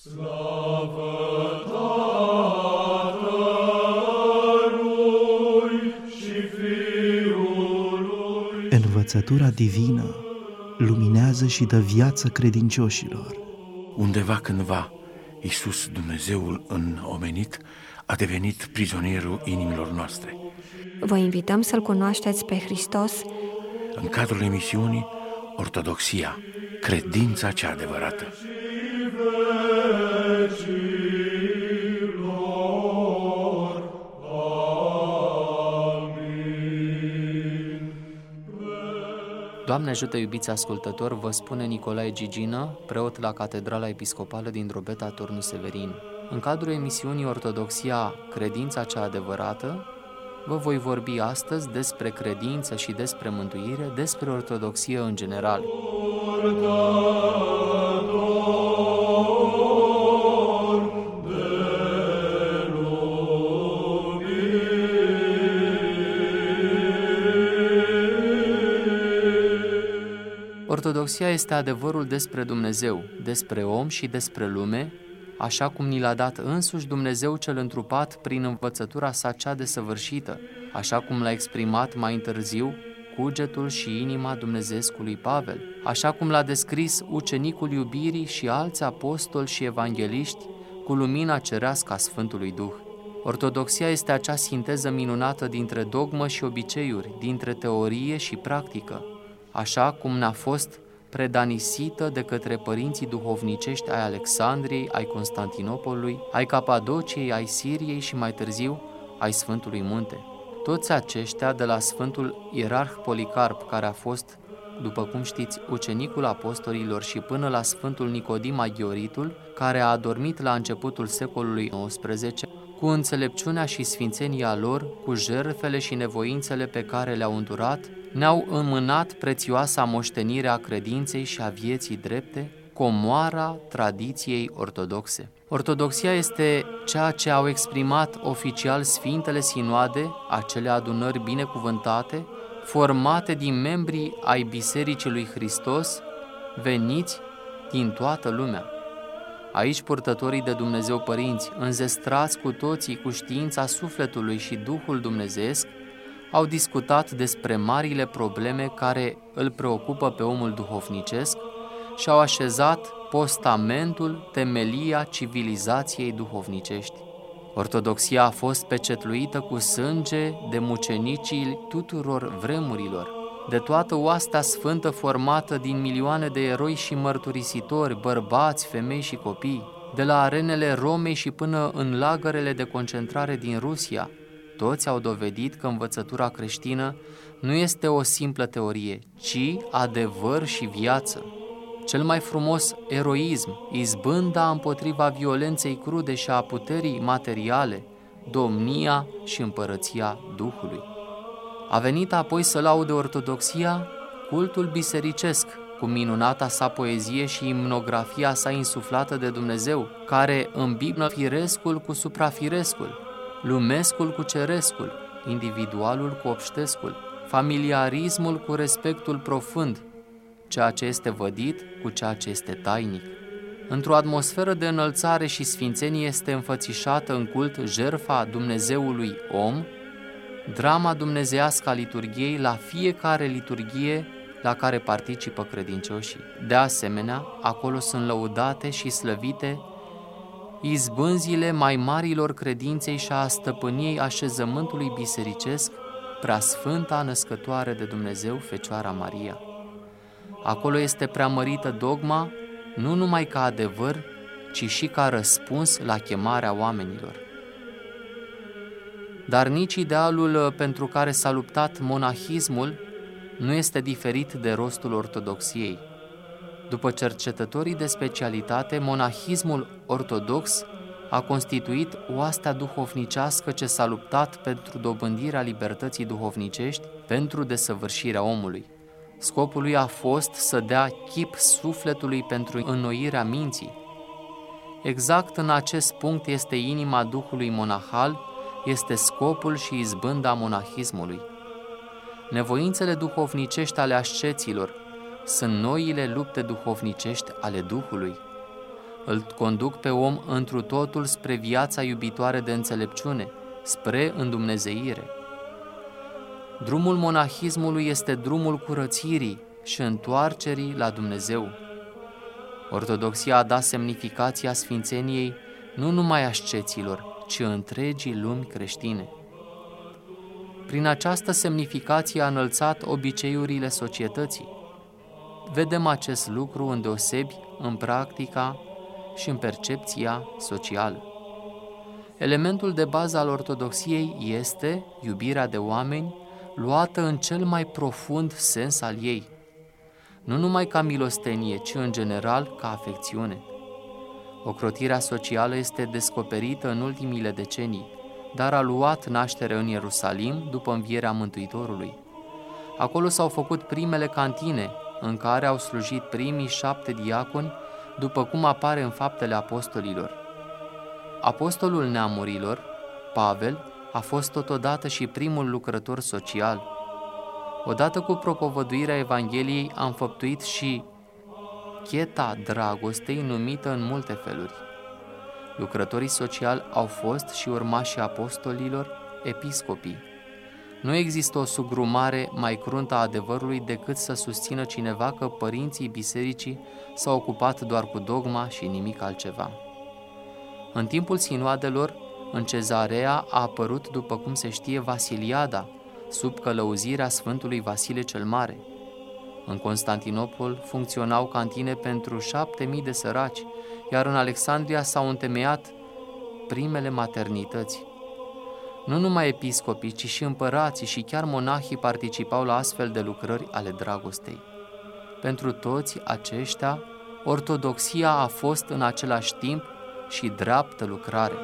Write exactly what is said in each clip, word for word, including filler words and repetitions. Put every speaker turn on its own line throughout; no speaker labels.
Slavă Tatălui și Fiului.
Învățătura divină luminează și dă viață credincioșilor.
Undeva cândva, Iisus, Dumnezeul înomenit, a devenit prizonierul inimilor noastre.
Vă invităm să-L cunoașteți pe Hristos
În cadrul emisiunii Ortodoxia, credința cea adevărată.
Doamne ajută, iubiți ascultători, vă spune Nicolae Gigină, preot la Catedrala Episcopală din Drobeta, Turnul Severin. În cadrul emisiunii Ortodoxia, credința cea adevărată, vă voi vorbi astăzi despre credință și despre mântuire, despre ortodoxie în general. Ortodoxia este adevărul despre Dumnezeu, despre om și despre lume, așa cum ni l-a dat însuși Dumnezeu cel întrupat prin învățătura sa cea desăvârșită, așa cum l-a exprimat mai târziu cugetul și inima dumnezeescului Pavel, așa cum l-a descris ucenicul iubirii și alți apostoli și evangeliști cu lumina cerească a Sfântului Duh. Ortodoxia este acea sinteză minunată dintre dogmă și obiceiuri, dintre teorie și practică, așa cum ne-a fost predanisită de către părinții duhovnicești ai Alexandriei, ai Constantinopolului, ai Capadociei, ai Siriei și mai târziu ai Sfântului Munte. Toți aceștia de la Sfântul Ierarh Policarp, care a fost, după cum știți, ucenicul apostolilor, și până la Sfântul Nicodim Aghioritul, care a adormit la începutul secolului nouăsprezece, cu înțelepciunea și sfințenia lor, cu jertfele și nevoințele pe care le-au îndurat, ne-au înmânat prețioasa moștenire a credinței și a vieții drepte, comoara tradiției ortodoxe. Ortodoxia este ceea ce au exprimat oficial Sfintele Sinoade, acele adunări binecuvântate, formate din membrii ai Bisericii lui Hristos, veniți din toată lumea. Aici purtătorii de Dumnezeu părinți, înzestrați cu toții cu știința sufletului și Duhul dumnezeiesc, au discutat despre marile probleme care îl preocupă pe omul duhovnicesc și au așezat postamentul, temelia civilizației duhovnicești. Ortodoxia a fost pecetluită cu sânge de mucenicii tuturor vremurilor, de toată oastea sfântă formată din milioane de eroi și mărturisitori, bărbați, femei și copii, de la arenele Romei și până în lagărele de concentrare din Rusia. Toți au dovedit că învățătura creștină nu este o simplă teorie, ci adevăr și viață. Cel mai frumos eroism, izbânda împotriva violenței crude și a puterii materiale, domnia și împărăția Duhului. A venit apoi să laude ortodoxia cultul bisericesc, cu minunata sa poezie și imnografia sa insuflată de Dumnezeu, care îmbibnă firescul cu suprafirescul, lumescul cu cerescul, individualul cu obștescul, familiarismul cu respectul profund, ceea ce este vădit cu ceea ce este tainic. Într-o atmosferă de înălțare și sfințenie este înfățișată în cult jertfa Dumnezeului om, drama dumnezeiască a liturghiei la fiecare liturghie la care participă credincioșii. De asemenea, acolo sunt lăudate și slăvite izbânzile mai marilor credinței și a stăpâniei așezământului bisericesc, Preasfânta Născătoare de Dumnezeu, Fecioara Maria. Acolo este preamărită dogma nu numai ca adevăr, ci și ca răspuns la chemarea oamenilor. Dar nici idealul pentru care s-a luptat monahismul nu este diferit de rostul ortodoxiei. După cercetătorii de specialitate, monahismul ortodox a constituit oastea duhovnicească ce s-a luptat pentru dobândirea libertății duhovnicești, pentru desăvârșirea omului. Scopul lui a fost să dea chip sufletului pentru înnoirea minții. Exact în acest punct este inima Duhului monahal, este scopul și izbânda monahismului. Nevoințele duhovnicești ale asceților sunt noile lupte duhovnicești ale Duhului. îl conduc pe om întru totul spre viața iubitoare de înțelepciune, spre îndumnezeire. Drumul monahismului este drumul curățirii și întoarcerii la Dumnezeu. Ortodoxia a dat semnificația sfințeniei nu numai asceților, ci întregii lumi creștine. Prin această semnificație a înălțat obiceiurile societății. Vedem acest lucru îndeosebi în practica și în percepția socială. Elementul de bază al ortodoxiei este iubirea de oameni, luată în cel mai profund sens al ei, nu numai ca milostenie, ci în general ca afecțiune. Ocrotirea socială este descoperită în ultimile decenii, dar a luat naștere în Ierusalim după învierea Mântuitorului. Acolo s-au făcut primele cantine, în care au slujit primii șapte diaconi, după cum apare în Faptele Apostolilor. Apostolul neamurilor, Pavel, a fost totodată și primul lucrător social. Odată cu propovăduirea Evangheliei a înfăptuit și cheta dragostei, numită în multe feluri. Lucrătorii sociali au fost și urmașii apostolilor, episcopii. Nu există o sugrumare mai cruntă a adevărului decât să susțină cineva că părinții bisericii s-au ocupat doar cu dogma și nimic altceva. În timpul sinoadelor, în Cezarea a apărut, după cum se știe, Vasiliada, sub călăuzirea Sfântului Vasile cel Mare. În Constantinopol funcționau cantine pentru șapte mii de săraci, iar în Alexandria s-au întemeiat primele maternități. Nu numai episcopii, ci și împărații și chiar monahii participau la astfel de lucrări ale dragostei. Pentru toți aceștia, ortodoxia a fost în același timp și dreaptă lucrare.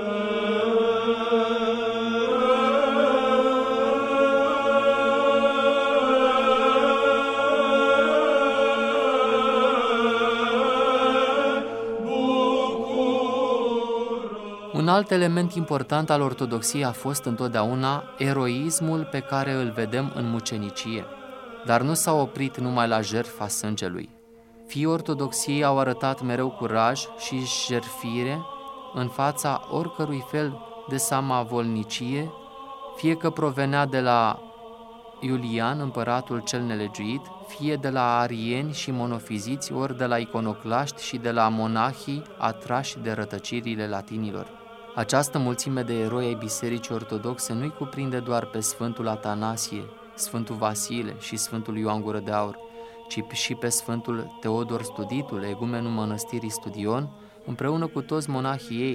Un alt element important al ortodoxiei a fost întotdeauna eroismul pe care îl vedem în mucenicie, dar nu s-a oprit numai la jertfa sângelui. Fiii ortodoxiei au arătat mereu curaj și jertfire în fața oricărui fel de samavolnicie, fie că provenea de la Iulian, împăratul cel nelegiuit, fie de la arieni și monofiziți, ori de la iconoclaști și de la monahii atrași de rătăcirile latinilor. Această mulțime de eroi ai Bisericii Ortodoxe nu-i cuprinde doar pe Sfântul Atanasie, Sfântul Vasile și Sfântul Ioan Gură de Aur, ci și pe Sfântul Teodor Studitul, egumenul mănăstirii Studion, împreună cu toți monahii ei,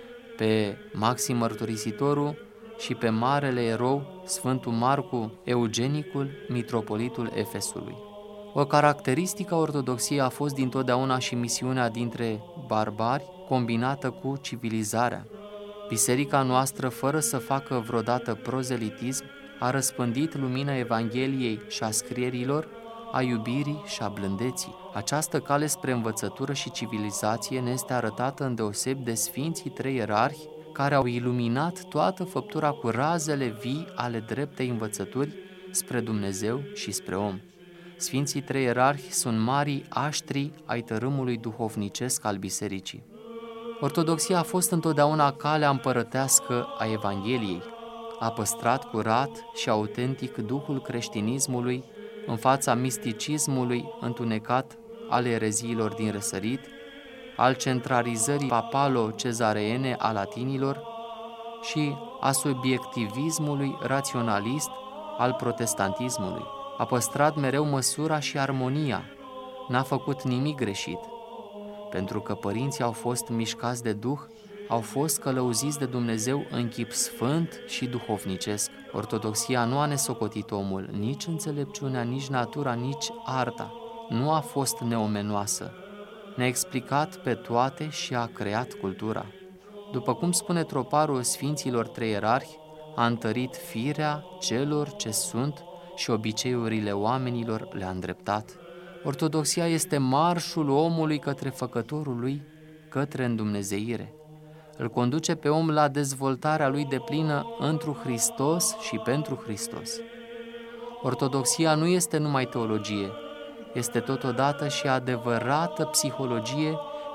pe Maxim Mărturisitorul și pe marele erou Sfântul Marcu Eugenicul, mitropolitul Efesului. O caracteristică a ortodoxiei a fost dintotdeauna și misiunea dintre barbari, combinată cu civilizarea. Biserica noastră, fără să facă vreodată prozelitism, a răspândit lumina Evangheliei și a scrierilor, a iubirii și a blândeții. Această cale spre învățătură și civilizație ne este arătată îndeosebi de Sfinții Trei Ierarhi, care au iluminat toată făptura cu razele vii ale dreptei învățături spre Dumnezeu și spre om. Sfinții Trei Ierarhi sunt marii aștri ai tărâmului duhovnicesc al Bisericii. Ortodoxia a fost întotdeauna calea împărătească a Evangheliei, a păstrat curat și autentic duhul creștinismului în fața misticismului întunecat al ereziilor din răsărit, al centralizării papalo-cezareene a latinilor și a subiectivismului raționalist al protestantismului. A păstrat mereu măsura și armonia, n-a făcut nimic greșit, pentru că părinții au fost mișcați de Duh, au fost călăuziți de Dumnezeu în chip sfânt și duhovnicesc. Ortodoxia nu a nesocotit omul, nici înțelepciunea, nici natura, nici arta. Nu a fost neomenoasă. Ne-a explicat pe toate și a creat cultura. După cum spune troparul Sfinților Trei Ierarhi, a întărit firea celor ce sunt și obiceiurile oamenilor le-a îndreptat. Ortodoxia este marșul omului către făcătorul lui, către îndumnezeire. Îl conduce pe om la dezvoltarea lui deplină întru Hristos și pentru Hristos. Ortodoxia nu este numai teologie, este totodată și adevărată psihologie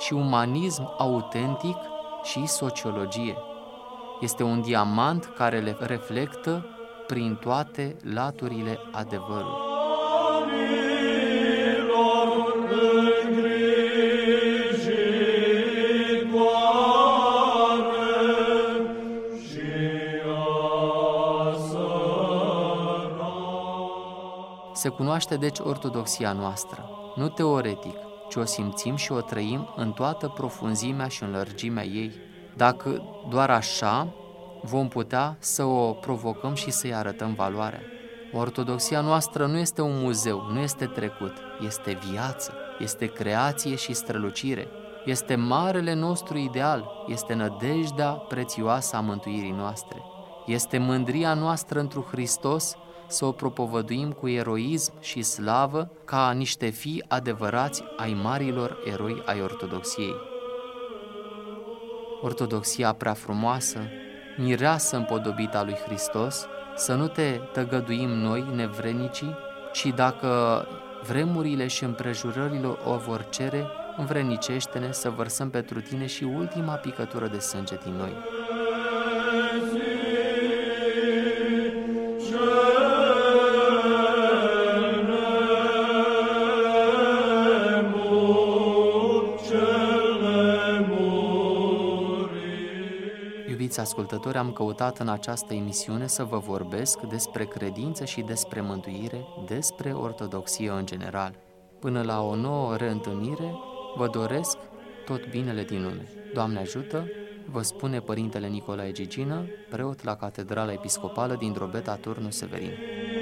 și umanism autentic și sociologie. Este un diamant care le reflectă prin toate laturile adevărului. Se cunoaște deci ortodoxia noastră, nu teoretic, ci o simțim și o trăim în toată profunzimea și în lărgimea ei. Dacă doar așa vom putea să o provocăm și să-i arătăm valoarea. Ortodoxia noastră nu este un muzeu, nu este trecut, este viață, este creație și strălucire, este marele nostru ideal, este nădejdea prețioasă a mântuirii noastre, este mândria noastră întru Hristos să o propovăduim cu eroism și slavă ca niște fii adevărați ai marilor eroi ai ortodoxiei. Ortodoxia prea frumoasă, mireasă împodobită a lui Hristos, să nu te tăgăduim noi, nevrednicii, ci dacă vremurile și împrejurările o vor cere, învrednicește-ne să vărsăm pentru tine și ultima picătură de sânge din noi. Iubiți ascultători, am căutat în această emisiune să vă vorbesc despre credință și despre mântuire, despre ortodoxie în general. Până la o nouă reîntâlnire, vă doresc tot binele din lume. Doamne ajută, vă spune Părintele Nicolae Gigină, preot la Catedrala Episcopală din Drobeta, Turnul Severin.